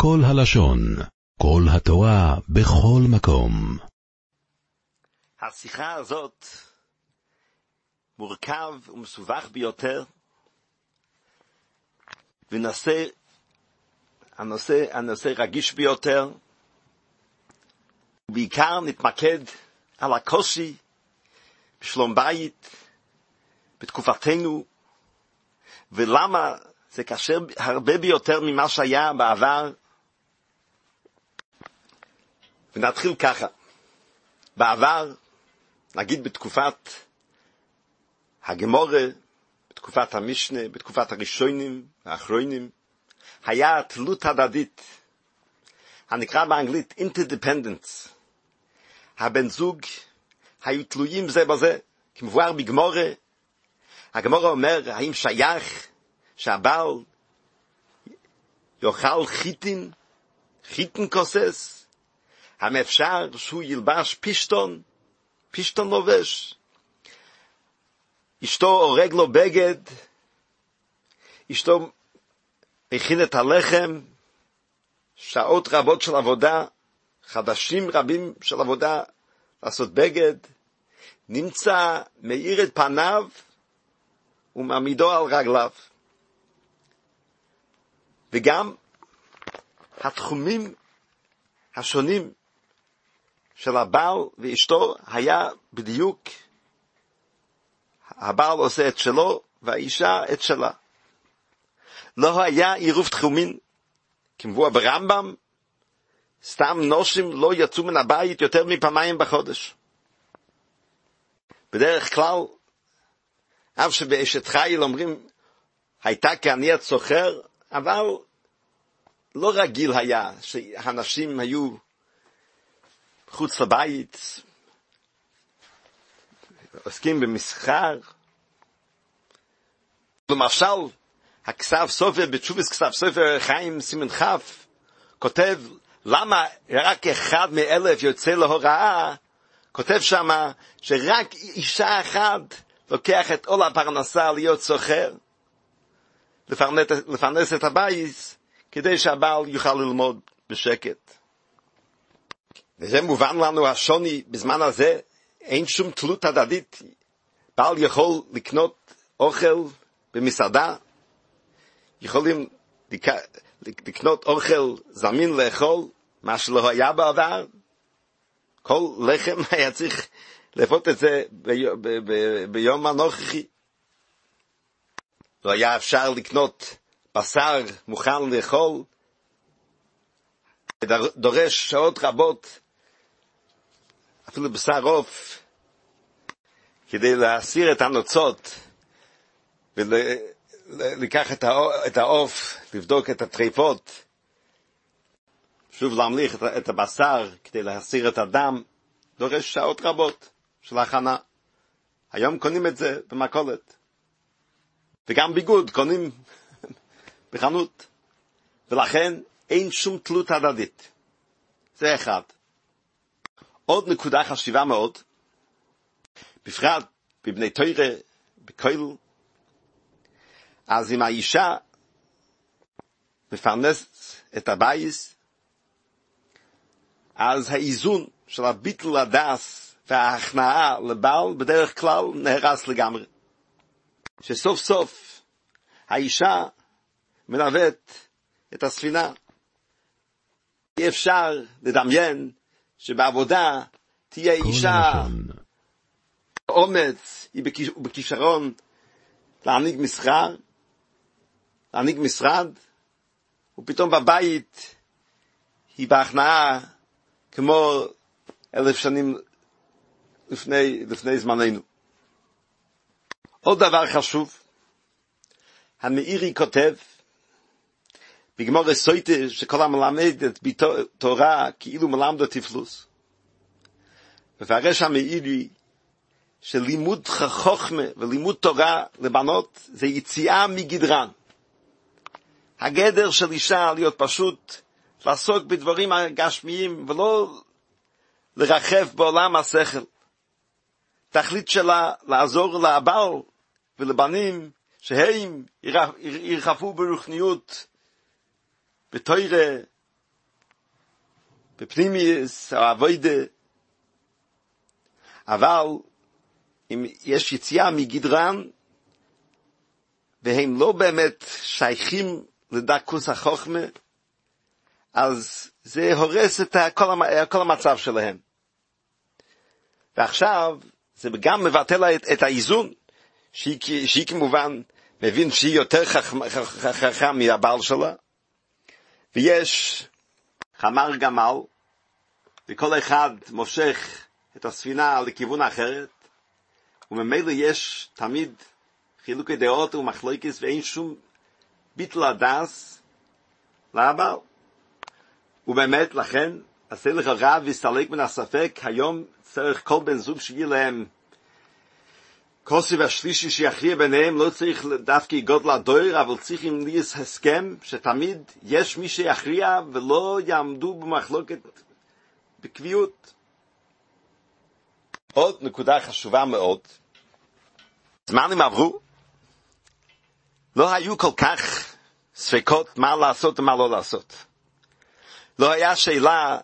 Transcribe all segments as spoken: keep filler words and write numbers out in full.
כל הלשון, כל התורה, בכל מקום. השיחה הזאת מורכב ומסובך ביותר, ונושא, הנושא, הנושא רגיש ביותר, בעיקר נתמקד על הקושי בשלום בית בתקופתנו, ולמה זה קשה הרבה ביותר ממה שהיה בעבר. ונתחיל ככה. בעבר, נגיד בתקופת הגמורה, בתקופת המשנה, בתקופת הראשונים והאחרונים, היה תלות הדדית, הנקרא באנגלית interdependence. הבן זוג היו תלויים זה בזה, כמבואר בגמורה. הגמורה אומר, האם שייך שהבעל יאכל חיטין, חיטין כוסס, האם אפשר שהוא ילבש פישטון, פישטון לובש, אשתו הורג לו בגד, אשתו הכין את הלחם, שעות רבות של עבודה, חדשים רבים של עבודה, לעשות בגד, נמצא מאיר את פניו ומעמידו על רגליו. וגם התחומים השונים של הבעל ואשתו היה בדיוק, הבעל עושה את שלו והאישה את שלה. לא היה עירוב תחומים, כמבואר ברמב"ם, סתם נושים לא יצאו מן הבית יותר מפעמיים בחודש. בדרך כלל, אף שבאשת חיל אומרים, הייתה כעניית סוחר, אבל לא רגיל היה שהנשים היו חוץ לבית, עוסקים במסחר. למשל, הכסף סופר, בתשובס כסף סופר חיים סימן חף, כותב, למה רק אחד מאלף יוצא להוראה, כותב שמה שרק אישה אחת לוקח את עול הפרנסה להיות סוחר, לפרנס, לפרנס את הבית, כדי שהבעל יוכל ללמוד בשקט. וזה מובן לנו השוני בזמן הזה, אין שום תלות הדדית. בעל יכול לקנות אוכל במסעדה, יכולים לקנות אוכל זמין לאכול, מה שלא היה בעבר. כל לחם היה צריך לפות את זה בי, ב, ב, ביום הנוכחי. לא היה אפשר לקנות בשר מוכן לאכול, דורש שעות רבות, אפילו בשר עוף, כדי להסיר את הנוצות, ולקח את העוף, לבדוק את הטריפות, שוב להמליך את הבשר, כדי להסיר את הדם, דורש שעות רבות של הכנה. היום קונים את זה במכולת. וגם ביגוד קונים בחנות. ולכן אין שום תלות הדדית. זה אחד. עוד נקודה חשיבה מאוד, בפרט בבני תורה, בכולל, אז אם האישה מפרנסת את הבית, אז האיזון של הביטול הדס וההכנעה לבעל בדרך כלל נהרס לגמרי. שסוף סוף האישה מנווט את הספינה. אי אפשר לדמיין שבעבודה תהיה אישה אומץ, היא בכישרון להנהיג מסחר, להנהיג משרד, ופתאום בבית היא בהכנעה כמו אלף שנים לפני, לפני זמננו. עוד דבר חשוב, המאירי כותב, בגמרא סוטה, שכל המלמד את ביתו תורה כאילו מלמדו תפלוס. מפרש המאירי שלימוד חוכמה ולימוד תורה לבנות זה יציאה מגדרן. הגדר של אישה להיות פשוט לעסוק בדברים הגשמיים ולא לרחב בעולם השכל. תכלית שלה לעזור לבעל ולבנים שהם ירחפו ברוחניות, בתורה, בפנימיוס, או עבודה. אבל אם יש יציאה מגדרן, והם לא באמת שייכים לדקוס החוכמה, אז זה הורס את כל, כל המצב שלהם. ועכשיו, זה גם מבטל את, את האיזון, שהיא, שהיא כמובן מבין שהיא יותר חכם, חכם מהבעל שלה, ויש חמר גמל, וכל אחד מושך את הספינה לכיוון אחרת, וממילא יש תמיד חילוקי דעות ומחלוקת, ואין שום ביטול הדס לבעל. ובאמת, לכן, עשה לך רע והסתלק מן הספק, היום צריך כל בן זוג שיהיה להם כוסי והשלישי שיכריע ביניהם, לא צריך דווקא גודל הדויר, אבל צריך עם לי הסכם שתמיד יש מי שיכריע ולא יעמדו במחלוקת בקביעות. עוד נקודה חשובה מאוד, זמנים עברו, לא היו כל כך ספקות מה לעשות ומה לא לעשות. לא היה שאלה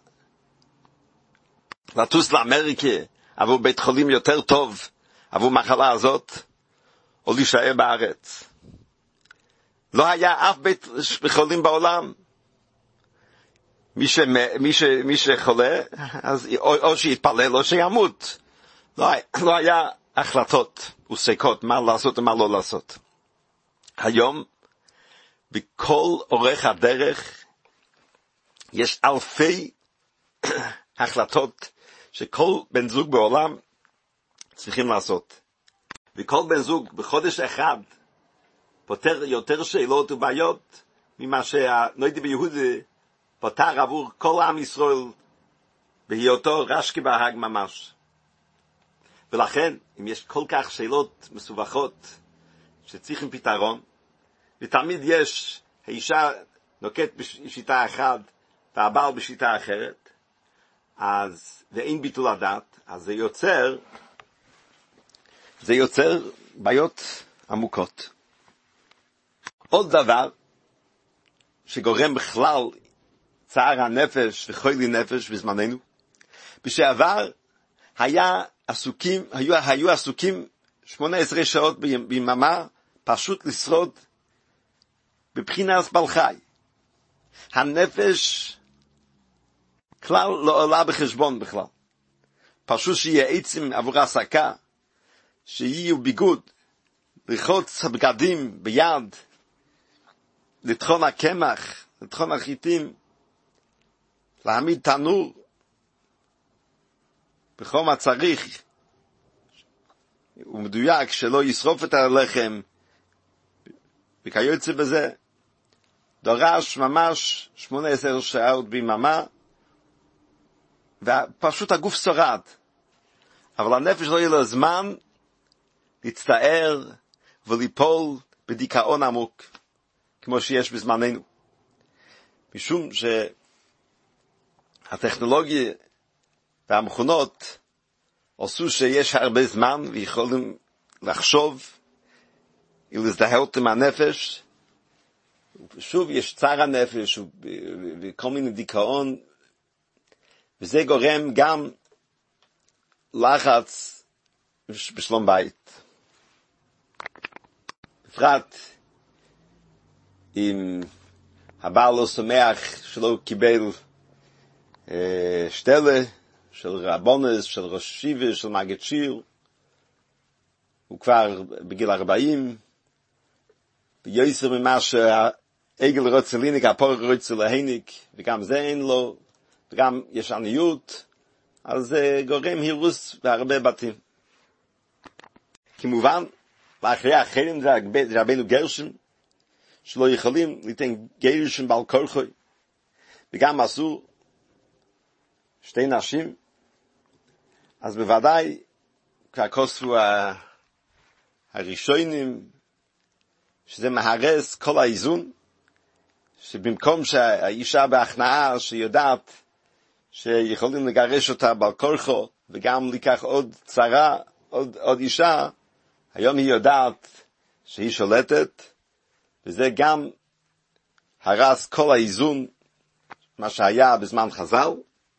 לטוס לאמריקה עבור בית חולים יותר טוב עבור מחלה הזאת, או להישאר בארץ. לא היה אף בית חולים בעולם. מי, ש, מי, ש, מי שחולה, אז או, או שיתפלל או שימות. לא, לא היה החלטות וספקות מה לעשות ומה לא לעשות. היום, בכל אורך הדרך, יש אלפי החלטות שכל בן זוג בעולם צריכים לעשות. וכל בן זוג בחודש אחד פותר יותר שאלות ובעיות ממה שהנוידי ביהודי פותר עבור כל עם ישראל בהיותו רשקי בהג ממש. ולכן, אם יש כל כך שאלות מסובכות שצריכים פתרון, ותמיד יש האישה נוקט בשיטה אחת והבעל בשיטה אחרת, אז, ואין ביטול הדת, אז זה יוצר, זה יוצר בעיות עמוקות. עוד דבר שגורם בכלל צער הנפש וחולי נפש בזמננו, בשעבר היה עסוקים, היו, היו עסוקים שמונה עשרה שעות ביממה פשוט לשרוד בבחינת בעל חי. הנפש כלל לא עולה בחשבון בכלל. פשוט שיהיה עצם עבור העסקה, שיהיו ביגוד, לרחוץ הבגדים ביד, לטחון הקמח, לטחון החיטים, להעמיד תנור, בכל מה צריך, ומדויק שלא ישרוף את הלחם, וכיוצא בזה, דורש ממש שמונה עשרה שעות ביממה, ופשוט הגוף שרד. אבל הנפש לא יהיה לו זמן להצטער וליפול בדיכאון עמוק, כמו שיש בזמננו. משום שהטכנולוגיה והמכונות עשו שיש הרבה זמן ויכולים לחשוב ולהזדהות עם הנפש, ושוב יש צער הנפש וכל מיני דיכאון, וזה גורם גם לחץ בשלום בית. בפרט אם הבעל לא שמח שלא קיבל אה, שתלה של רבונס, של ראש ישיבה, של מגד שיר, הוא כבר בגיל ארבעים, ויועסר ממה שהעגל רוצה להיניק, הפור רוצה להיניק, וגם זה אין לו, וגם יש עניות, אז זה גורם הירוס בהרבה בתים. כמובן, לאחרי האחרים זה רבינו גרשם, שלא יכולים ליתן גרשם בעל כורחוי, וגם עשו שתי נשים, אז בוודאי, ככוספו הראשונים, שזה מהרס כל האיזון, שבמקום שהאישה בהכנעה שיודעת שיכולים לגרש אותה בעל כורחו, וגם לקח עוד צרה, עוד, עוד אישה, היום היא יודעת שהיא שולטת, וזה גם הרס כל האיזון, מה שהיה בזמן חז"ל,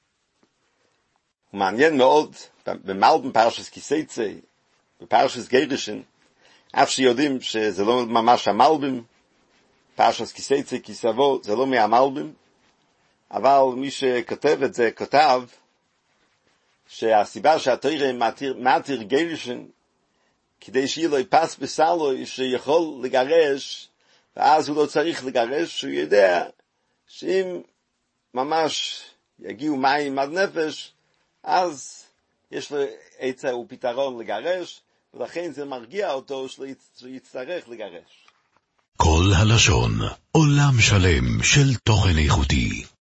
הוא מעניין מאוד, במלבן פרשס קיסייצי, בפרשס גירשין, אף שיודעים שזה לא ממש המלבן, פרשס קיסייצי כיסבו, זה לא מהמלבן, אבל מי שכותב את זה כותב, שהסיבה שהתורה מתיר, מתיר גירשין, כדי שיהיה לו יפס בסלו, שיכול לגרש, ואז הוא לא צריך לגרש, שהוא יודע שאם ממש יגיעו מים עד נפש, אז יש לו עצה ופתרון לגרש, ולכן זה מרגיע אותו שיצטרך לגרש. כל הלשון, עולם שלם של תוכן איכותי.